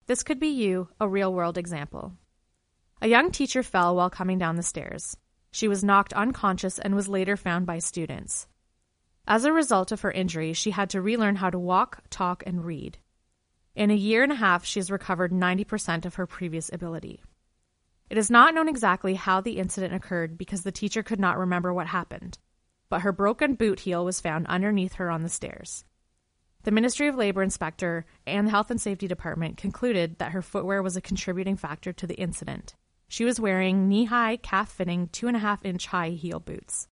This could be you, a real-world example. A young teacher fell while coming down the stairs. She was knocked unconscious and was later found by students. As a result of her injury, she had to relearn how to walk, talk, and read. In a year and a half, she has recovered 90% of her previous ability. It is not known exactly how the incident occurred because the teacher could not remember what happened, but her broken boot heel was found underneath her on the stairs. The Ministry of Labor inspector and the Health and Safety Department concluded that her footwear was a contributing factor to the incident. She was wearing knee-high, calf-fitting, 2.5-inch high heel boots.